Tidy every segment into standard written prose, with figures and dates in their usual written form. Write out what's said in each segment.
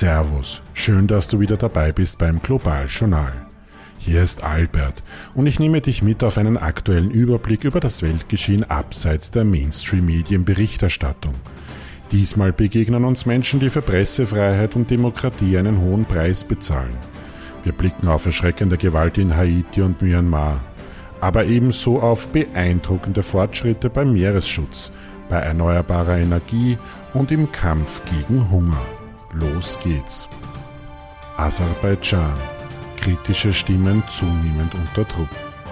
Servus, schön, dass du wieder dabei bist beim Globaljournal. Hier ist Albert und ich nehme dich mit auf einen aktuellen Überblick über das Weltgeschehen abseits der Mainstream-Medienberichterstattung. Diesmal begegnen uns Menschen, die für Pressefreiheit und Demokratie einen hohen Preis bezahlen. Wir blicken auf erschreckende Gewalt in Haiti und Myanmar, aber ebenso auf beeindruckende Fortschritte beim Meeresschutz, bei erneuerbarer Energie und im Kampf gegen Hunger. Los geht's. Aserbaidschan. Kritische Stimmen zunehmend unter Druck.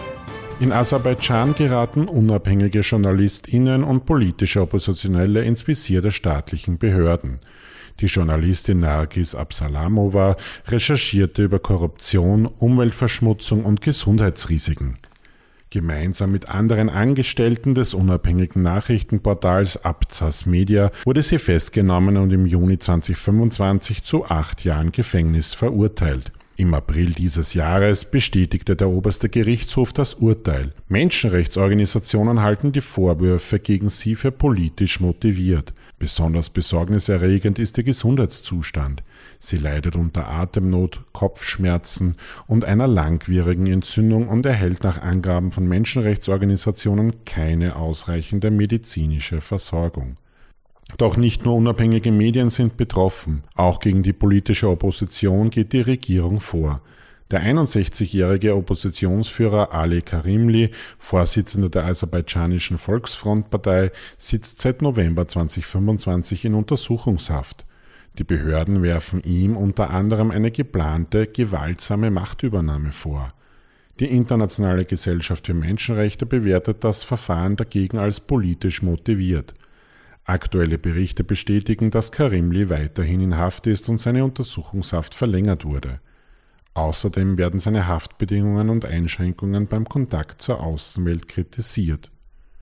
In Aserbaidschan geraten unabhängige JournalistInnen und politische Oppositionelle ins Visier der staatlichen Behörden. Die Journalistin Nargis Absalamova recherchierte über Korruption, Umweltverschmutzung und Gesundheitsrisiken. Gemeinsam mit anderen Angestellten des unabhängigen Nachrichtenportals Abzas Media wurde sie festgenommen und im Juni 2025 zu 8 Jahren Gefängnis verurteilt. Im April dieses Jahres bestätigte der oberste Gerichtshof das Urteil. Menschenrechtsorganisationen halten die Vorwürfe gegen sie für politisch motiviert. Besonders besorgniserregend ist ihr Gesundheitszustand. Sie leidet unter Atemnot, Kopfschmerzen und einer langwierigen Entzündung und erhält nach Angaben von Menschenrechtsorganisationen keine ausreichende medizinische Versorgung. Doch nicht nur unabhängige Medien sind betroffen, auch gegen die politische Opposition geht die Regierung vor. Der 61-jährige Oppositionsführer Ali Karimli, Vorsitzender der aserbaidschanischen Volksfrontpartei, sitzt seit November 2025 in Untersuchungshaft. Die Behörden werfen ihm unter anderem eine geplante, gewaltsame Machtübernahme vor. Die Internationale Gesellschaft für Menschenrechte bewertet das Verfahren dagegen als politisch motiviert. Aktuelle Berichte bestätigen, dass Karimli weiterhin in Haft ist und seine Untersuchungshaft verlängert wurde. Außerdem werden seine Haftbedingungen und Einschränkungen beim Kontakt zur Außenwelt kritisiert.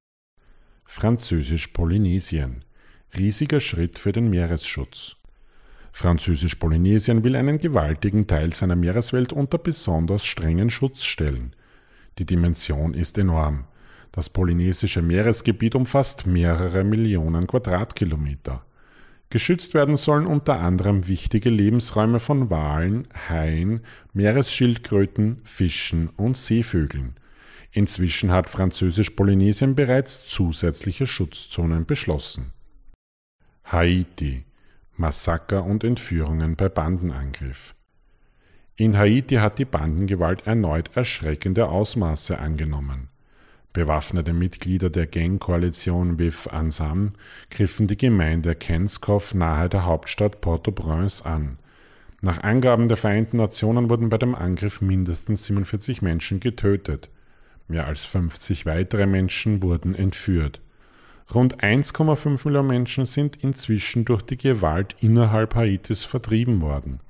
Französisch-Polynesien. Riesiger Schritt für den Meeresschutz. Französisch-Polynesien will einen gewaltigen Teil seiner Meereswelt unter besonders strengen Schutz stellen. Die Dimension ist enorm. Das polynesische Meeresgebiet umfasst mehrere Millionen Quadratkilometer. Geschützt werden sollen unter anderem wichtige Lebensräume von Walen, Haien, Meeresschildkröten, Fischen und Seevögeln. Inzwischen hat Französisch-Polynesien bereits zusätzliche Schutzzonen beschlossen. Haiti. Massaker und Entführungen bei Bandenangriff. In Haiti hat die Bandengewalt erneut erschreckende Ausmaße angenommen. Bewaffnete Mitglieder der Gangkoalition Vif Ansam griffen die Gemeinde Kenskov nahe der Hauptstadt Port-au-Prince an. Nach Angaben der Vereinten Nationen wurden bei dem Angriff mindestens 47 Menschen getötet. Mehr als 50 weitere Menschen wurden entführt. Rund 1,5 Millionen Menschen sind inzwischen durch die Gewalt innerhalb Haitis vertrieben worden.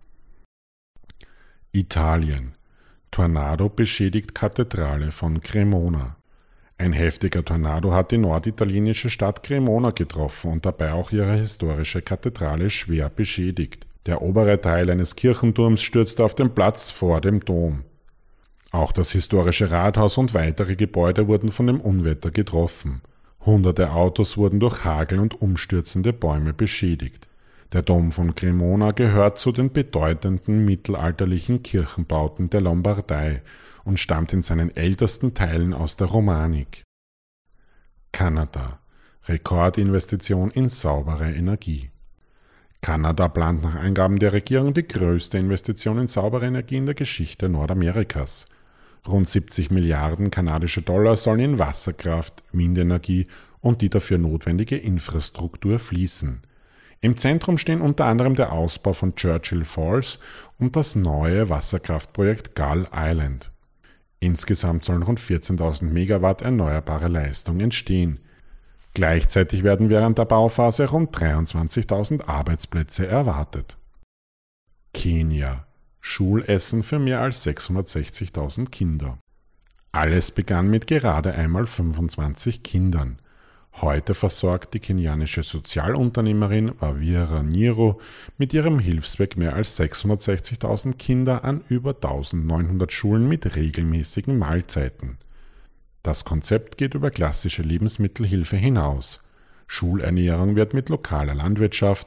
Italien. Tornado beschädigt Kathedrale von Cremona. Ein heftiger Tornado hat die norditalienische Stadt Cremona getroffen und dabei auch ihre historische Kathedrale schwer beschädigt. Der obere Teil eines Kirchenturms stürzte auf den Platz vor dem Dom. Auch das historische Rathaus und weitere Gebäude wurden von dem Unwetter getroffen. Hunderte Autos wurden durch Hagel und umstürzende Bäume beschädigt. Der Dom von Cremona gehört zu den bedeutenden mittelalterlichen Kirchenbauten der Lombardei und stammt in seinen ältesten Teilen aus der Romanik. Kanada. Rekordinvestition in saubere Energie. Kanada plant nach Angaben der Regierung die größte Investition in saubere Energie in der Geschichte Nordamerikas. Rund 70 Milliarden kanadische Dollar sollen in Wasserkraft, Windenergie und die dafür notwendige Infrastruktur fließen. Im Zentrum stehen unter anderem der Ausbau von Churchill Falls und das neue Wasserkraftprojekt Gull Island. Insgesamt sollen rund 14.000 Megawatt erneuerbare Leistung entstehen. Gleichzeitig werden während der Bauphase rund 23.000 Arbeitsplätze erwartet. Kenia. Schulessen für mehr als 660.000 Kinder. Alles begann mit gerade einmal 25 Kindern. Heute versorgt die kenianische Sozialunternehmerin Wawira Nyiro mit ihrem Hilfswerk mehr als 660.000 Kinder an über 1.900 Schulen mit regelmäßigen Mahlzeiten. Das Konzept geht über klassische Lebensmittelhilfe hinaus. Schulernährung wird mit lokaler Landwirtschaft,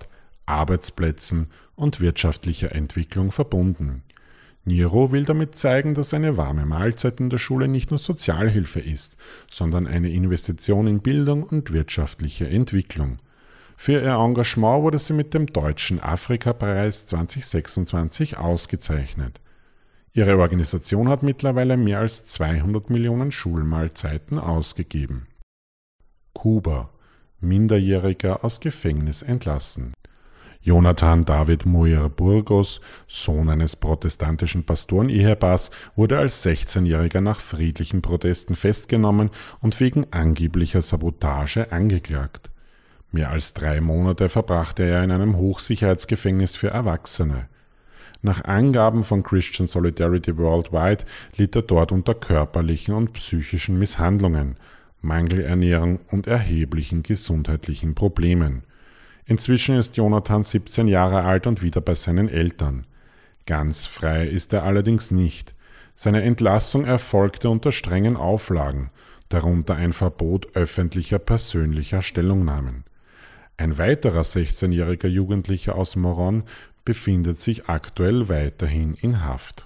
Arbeitsplätzen und wirtschaftlicher Entwicklung verbunden. Niro will damit zeigen, dass eine warme Mahlzeit in der Schule nicht nur Sozialhilfe ist, sondern eine Investition in Bildung und wirtschaftliche Entwicklung. Für ihr Engagement wurde sie mit dem Deutschen Afrikapreis 2026 ausgezeichnet. Ihre Organisation hat mittlerweile mehr als 200 Millionen Schulmahlzeiten ausgegeben. Kuba: Minderjähriger aus Gefängnis entlassen. Jonathan David Muir Burgos, Sohn eines protestantischen Pastorenehepaars, wurde als 16-Jähriger nach friedlichen Protesten festgenommen und wegen angeblicher Sabotage angeklagt. Mehr als 3 Monate verbrachte er in einem Hochsicherheitsgefängnis für Erwachsene. Nach Angaben von Christian Solidarity Worldwide litt er dort unter körperlichen und psychischen Misshandlungen, Mangelernährung und erheblichen gesundheitlichen Problemen. Inzwischen ist Jonathan 17 Jahre alt und wieder bei seinen Eltern. Ganz frei ist er allerdings nicht. Seine Entlassung erfolgte unter strengen Auflagen, darunter ein Verbot öffentlicher persönlicher Stellungnahmen. Ein weiterer 16-jähriger Jugendlicher aus Moron befindet sich aktuell weiterhin in Haft.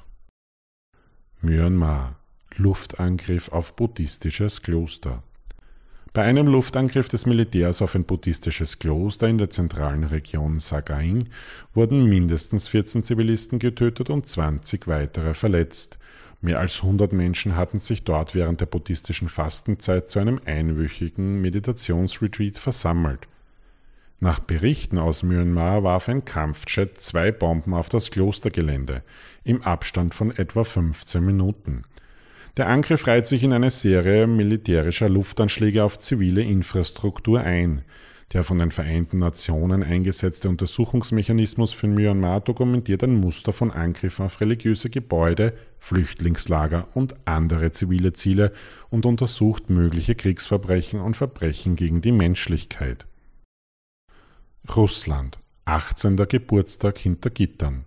Myanmar: Luftangriff auf buddhistisches Kloster. Bei einem Luftangriff des Militärs auf ein buddhistisches Kloster in der zentralen Region Sagaing wurden mindestens 14 Zivilisten getötet und 20 weitere verletzt. Mehr als 100 Menschen hatten sich dort während der buddhistischen Fastenzeit zu einem einwöchigen Meditationsretreat versammelt. Nach Berichten aus Myanmar warf ein Kampfjet 2 Bomben auf das Klostergelände, im Abstand von etwa 15 Minuten. Der Angriff reiht sich in eine Serie militärischer Luftanschläge auf zivile Infrastruktur ein. Der von den Vereinten Nationen eingesetzte Untersuchungsmechanismus für Myanmar dokumentiert ein Muster von Angriffen auf religiöse Gebäude, Flüchtlingslager und andere zivile Ziele und untersucht mögliche Kriegsverbrechen und Verbrechen gegen die Menschlichkeit. Russland: 18. Geburtstag hinter Gittern.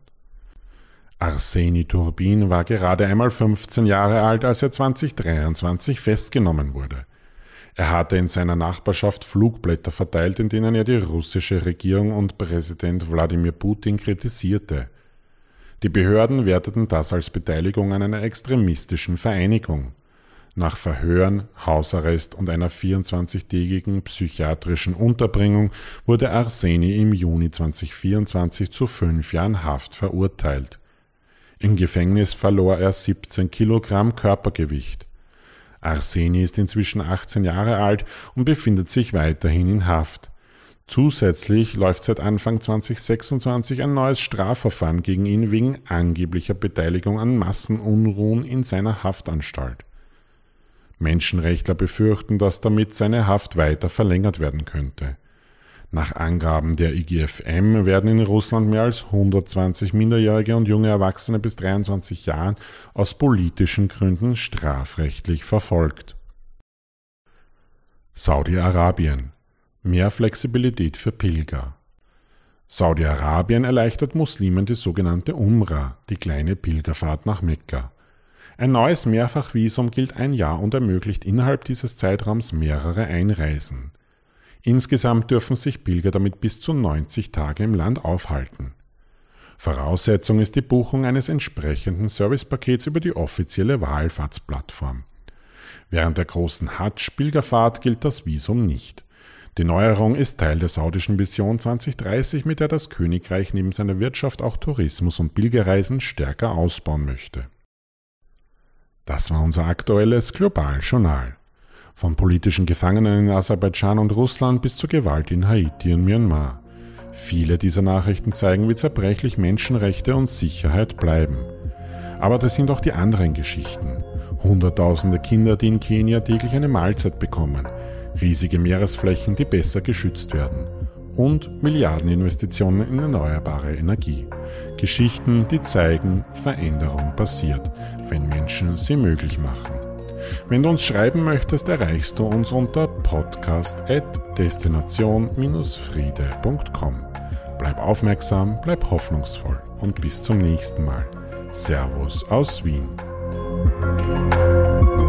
Arseni Turbin war gerade einmal 15 Jahre alt, als er 2023 festgenommen wurde. Er hatte in seiner Nachbarschaft Flugblätter verteilt, in denen er die russische Regierung und Präsident Wladimir Putin kritisierte. Die Behörden werteten das als Beteiligung an einer extremistischen Vereinigung. Nach Verhören, Hausarrest und einer 24-tägigen psychiatrischen Unterbringung wurde Arseni im Juni 2024 zu 5 Jahren Haft verurteilt. Im Gefängnis verlor er 17 Kilogramm Körpergewicht. Arseni ist inzwischen 18 Jahre alt und befindet sich weiterhin in Haft. Zusätzlich läuft seit Anfang 2026 ein neues Strafverfahren gegen ihn wegen angeblicher Beteiligung an Massenunruhen in seiner Haftanstalt. Menschenrechtler befürchten, dass damit seine Haft weiter verlängert werden könnte. Nach Angaben der IGFM werden in Russland mehr als 120 Minderjährige und junge Erwachsene bis 23 Jahren aus politischen Gründen strafrechtlich verfolgt. Saudi-Arabien: Mehr Flexibilität für Pilger. Saudi-Arabien erleichtert Muslimen die sogenannte Umrah, die kleine Pilgerfahrt nach Mekka. Ein neues Mehrfachvisum gilt 1 Jahr und ermöglicht innerhalb dieses Zeitraums mehrere Einreisen. Insgesamt dürfen sich Pilger damit bis zu 90 Tage im Land aufhalten. Voraussetzung ist die Buchung eines entsprechenden Servicepakets über die offizielle Wallfahrtsplattform. Während der großen Hadsch-Pilgerfahrt gilt das Visum nicht. Die Neuerung ist Teil der saudischen Vision 2030, mit der das Königreich neben seiner Wirtschaft auch Tourismus und Pilgerreisen stärker ausbauen möchte. Das war unser aktuelles Global-Journal. Von politischen Gefangenen in Aserbaidschan und Russland bis zur Gewalt in Haiti und Myanmar. Viele dieser Nachrichten zeigen, wie zerbrechlich Menschenrechte und Sicherheit bleiben. Aber das sind auch die anderen Geschichten. Hunderttausende Kinder, die in Kenia täglich eine Mahlzeit bekommen. Riesige Meeresflächen, die besser geschützt werden. Und Milliardeninvestitionen in erneuerbare Energie. Geschichten, die zeigen, Veränderung passiert, wenn Menschen sie möglich machen. Wenn du uns schreiben möchtest, erreichst du uns unter podcast@destination-friede.com. Bleib aufmerksam, bleib hoffnungsvoll und bis zum nächsten Mal. Servus aus Wien.